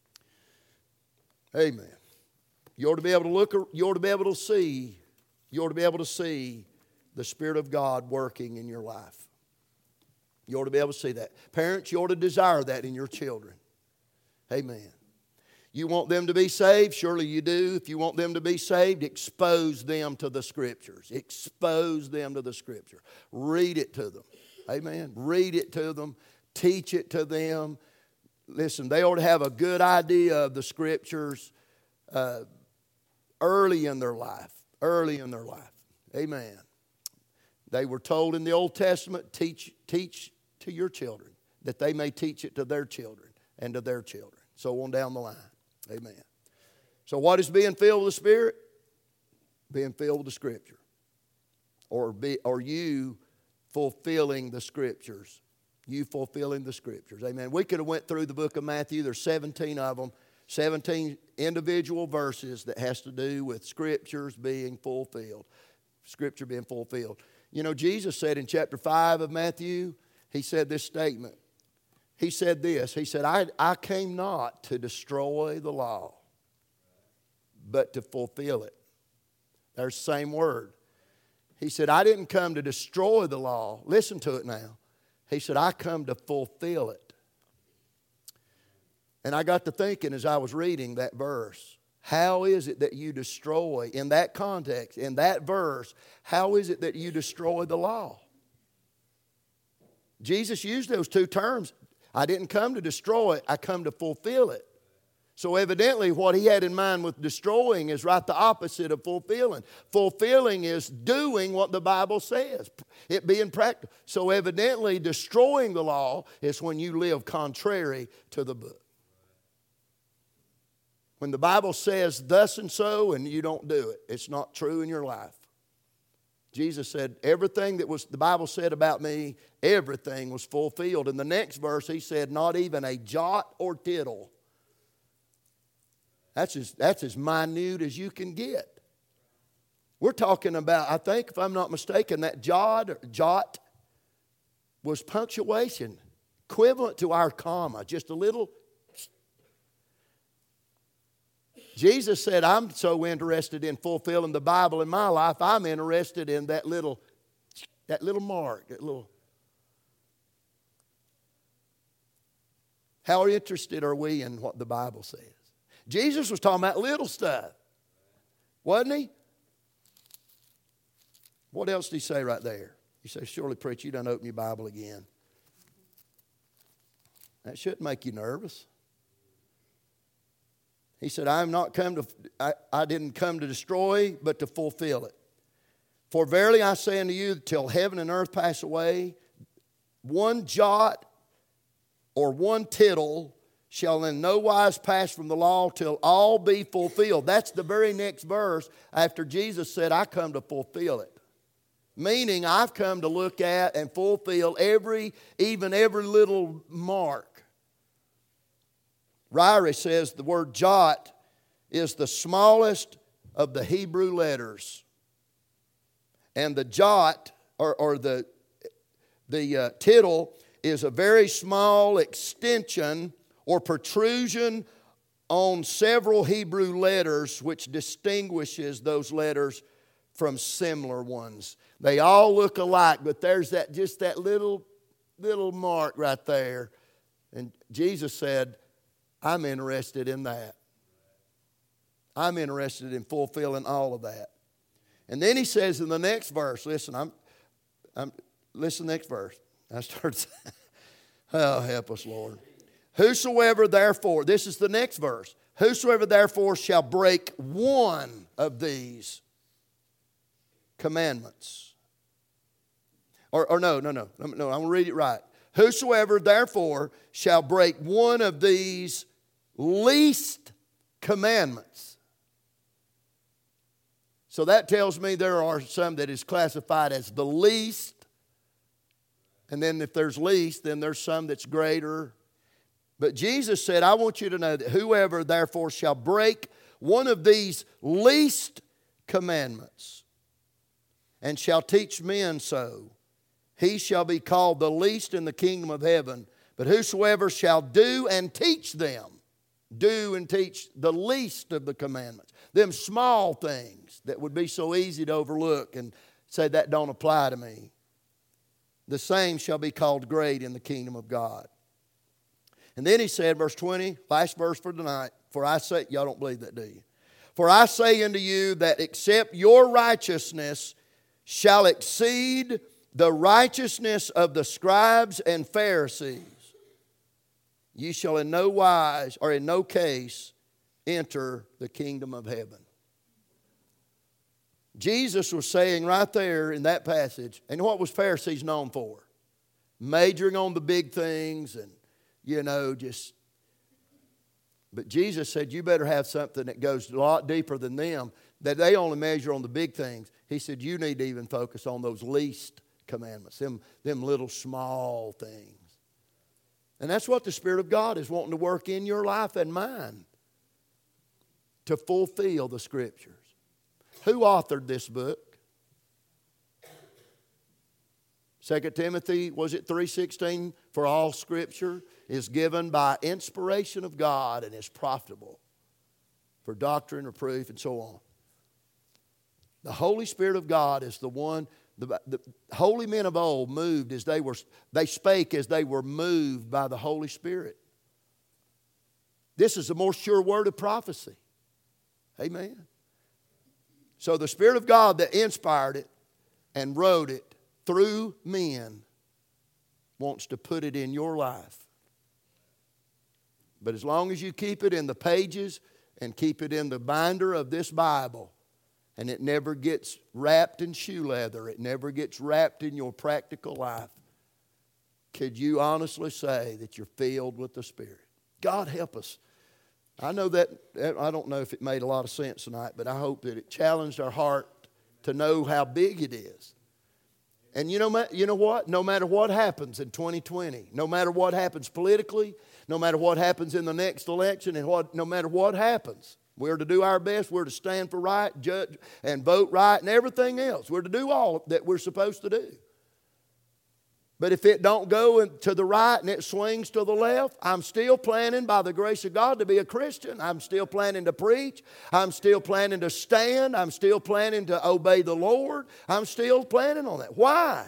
Amen. You ought to be able to look, you ought to be able to see, you ought to be able to see the Spirit of God working in your life. You ought to be able to see that. Parents, you ought to desire that in your children. Amen. You want them to be saved? Surely you do. If you want them to be saved, expose them to the Scriptures. Expose them to the Scripture. Read it to them. Amen. Read it to them. Teach it to them. Listen, they ought to have a good idea of the Scriptures uh, early in their life. Early in their life. Amen. They were told in the Old Testament, teach, teach to your children, that they may teach it to their children and to their children. So on down the line. Amen. So what is being filled with the Spirit? Being filled with the Scripture. Or, be, or you fulfilling the Scriptures. You fulfilling the Scriptures. Amen. We could have went through the book of Matthew. There's seventeen of them. seventeen individual verses that has to do with Scriptures being fulfilled. Scripture being fulfilled. You know, Jesus said in chapter five of Matthew, He said this statement. He said this. He said, I, I came not to destroy the law, but to fulfill it. There's the same word. He said, I didn't come to destroy the law. Listen to it now. He said, I come to fulfill it. And I got to thinking as I was reading that verse, how is it that you destroy, in that context, in that verse, how is it that you destroy the law? Jesus used those two terms. I didn't come to destroy it, I come to fulfill it. So evidently what he had in mind with destroying is right the opposite of fulfilling. Fulfilling is doing what the Bible says, it being practical. So evidently destroying the law is when you live contrary to the book. When the Bible says thus and so and you don't do it, it's not true in your life. Jesus said, everything that was the Bible said about me, everything was fulfilled. In the next verse, he said, not even a jot or tittle. That's as, that's as minute as you can get. We're talking about, I think, if I'm not mistaken, that jot, or jot was punctuation, equivalent to our comma, just a little. Jesus said, I'm so interested in fulfilling the Bible in my life, I'm interested in that little, that little mark, that little. How interested are we in what the Bible says? Jesus was talking about little stuff, wasn't he? What else did he say right there? He says, surely, preacher, you done open your Bible again. That shouldn't make you nervous. He said, I am not come to, I, I didn't come to destroy, but to fulfill it. For verily I say unto you, till heaven and earth pass away, one jot or one tittle shall in no wise pass from the law till all be fulfilled. That's the very next verse after Jesus said, I come to fulfill it. Meaning I've come to look at and fulfill every, even every little mark. Ryrie says the word jot is the smallest of the Hebrew letters. And the jot, or, or the, the uh, tittle, is a very small extension or protrusion on several Hebrew letters which distinguishes those letters from similar ones. They all look alike, but there's that just that little, little mark right there. And Jesus said, I'm interested in that. I'm interested in fulfilling all of that. And then he says in the next verse, listen, I'm, I'm listen next verse. I start saying, oh, help us, Lord. Whosoever therefore, this is the next verse. Whosoever therefore shall break one of these commandments. Or, or no, no, no, no, no, I'm going to read it right. Whosoever therefore shall break one of these least commandments. So that tells me there are some that is classified as the least. And then if there's least, then there's some that's greater. But Jesus said, I want you to know that whoever therefore shall break one of these least commandments and shall teach men so, he shall be called the least in the kingdom of heaven. But whosoever shall do and teach them, do and teach the least of the commandments, them small things that would be so easy to overlook and say that don't apply to me, the same shall be called great in the kingdom of God. And then he said, verse twenty, last verse for tonight, for I say, y'all don't believe that, do you? For I say unto you that except your righteousness shall exceed the righteousness of the scribes and Pharisees, ye shall in no wise or in no case enter the kingdom of heaven. Jesus was saying right there in that passage, and what was Pharisees known for? Majoring on the big things and, you know, just. But Jesus said, you better have something that goes a lot deeper than them, that they only measure on the big things. He said, you need to even focus on those least commandments, them, them little small things. And that's what the Spirit of God is wanting to work in your life and mine, to fulfill the Scriptures. Who authored this book? Second Timothy, was it three sixteen? For all Scripture is given by inspiration of God and is profitable for doctrine, reproof, and so on. The Holy Spirit of God is the one. The, the holy men of old moved as they were, they spake as they were moved by the Holy Spirit. This is the more sure word of prophecy. Amen. So the Spirit of God that inspired it and wrote it through men wants to put it in your life. But as long as you keep it in the pages and keep it in the binder of this Bible, and it never gets wrapped in shoe leather, it never gets wrapped in your practical life, could you honestly say that you're filled with the Spirit? God help us. I know that, I don't know if it made a lot of sense tonight, but I hope that it challenged our heart to know how big it is. And you know, you know what? No matter what happens in twenty twenty, no matter what happens politically, no matter what happens in the next election, and what, no matter what happens, we're to do our best. We're to stand for right, judge, and vote right, and everything else. We're to do all that we're supposed to do. But if it don't go to the right and it swings to the left, I'm still planning, by the grace of God, to be a Christian. I'm still planning to preach. I'm still planning to stand. I'm still planning to obey the Lord. I'm still planning on that. Why?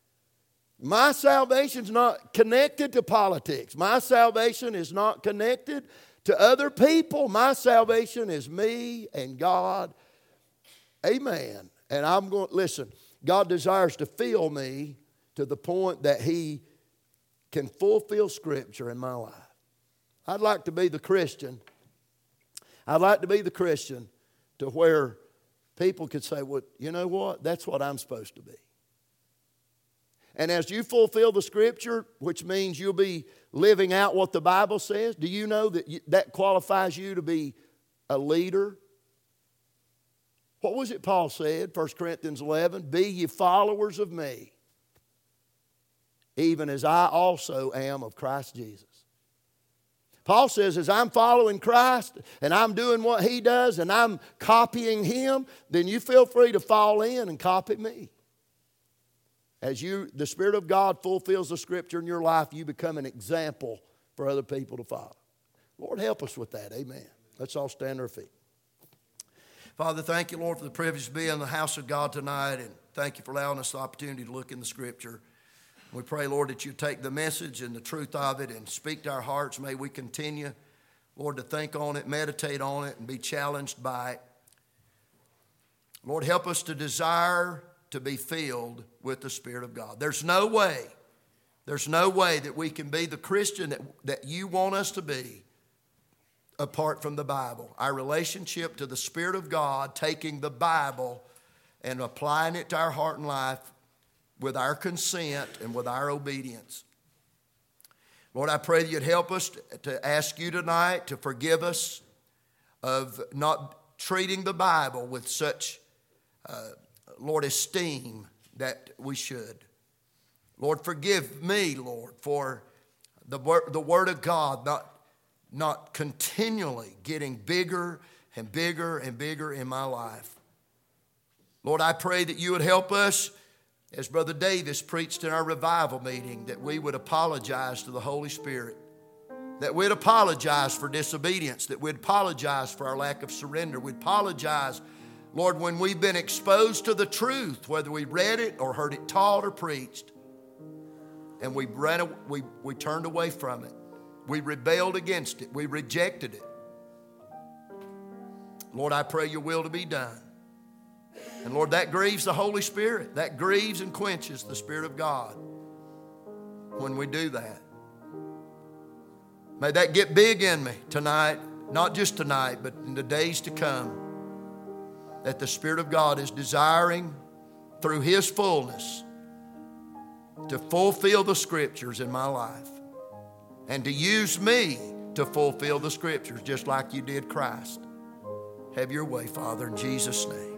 My salvation's not connected to politics. My salvation is not connected to other people. My salvation is me and God. Amen. And I'm going, listen, God desires to fill me to the point that He can fulfill Scripture in my life. I'd like to be the Christian. I'd like to be the Christian to where people could say, well, you know what? That's what I'm supposed to be. And as you fulfill the Scripture, which means you'll be living out what the Bible says, do you know that you, that qualifies you to be a leader? What was it Paul said, First Corinthians eleven? Be ye followers of me, even as I also am of Christ Jesus. Paul says, as I'm following Christ and I'm doing what He does and I'm copying Him, then you feel free to fall in and copy me. As you, the Spirit of God fulfills the Scripture in your life, you become an example for other people to follow. Lord, help us with that. Amen. Let's all stand on our feet. Father, thank you, Lord, for the privilege to be in the house of God tonight, and thank you for allowing us the opportunity to look in the Scripture. We pray, Lord, that you take the message and the truth of it and speak to our hearts. May we continue, Lord, to think on it, meditate on it, and be challenged by it. Lord, help us to desire to be filled with the Spirit of God. There's no way, there's no way that we can be the Christian that, that you want us to be apart from the Bible. Our relationship to the Spirit of God, taking the Bible and applying it to our heart and life with our consent and with our obedience. Lord, I pray that you'd help us to ask you tonight to forgive us of not treating the Bible with such, uh, Lord, esteem that we should. Lord, forgive me, Lord, for the word, the word of God not, not continually getting bigger and bigger and bigger in my life. Lord, I pray that you would help us, as Brother Davis preached in our revival meeting, that we would apologize to the Holy Spirit, that we'd apologize for disobedience, that we'd apologize for our lack of surrender. We'd apologize, Lord, when we've been exposed to the truth, whether we read it or heard it taught or preached, and we ran, we, we turned away from it. We rebelled against it. We rejected it. Lord, I pray your will to be done. And Lord, that grieves the Holy Spirit. That grieves and quenches the Spirit of God when we do that. May that get big in me tonight, not just tonight, but in the days to come, that the Spirit of God is desiring through His fullness to fulfill the Scriptures in my life and to use me to fulfill the Scriptures just like you did Christ. Have your way, Father, in Jesus' name.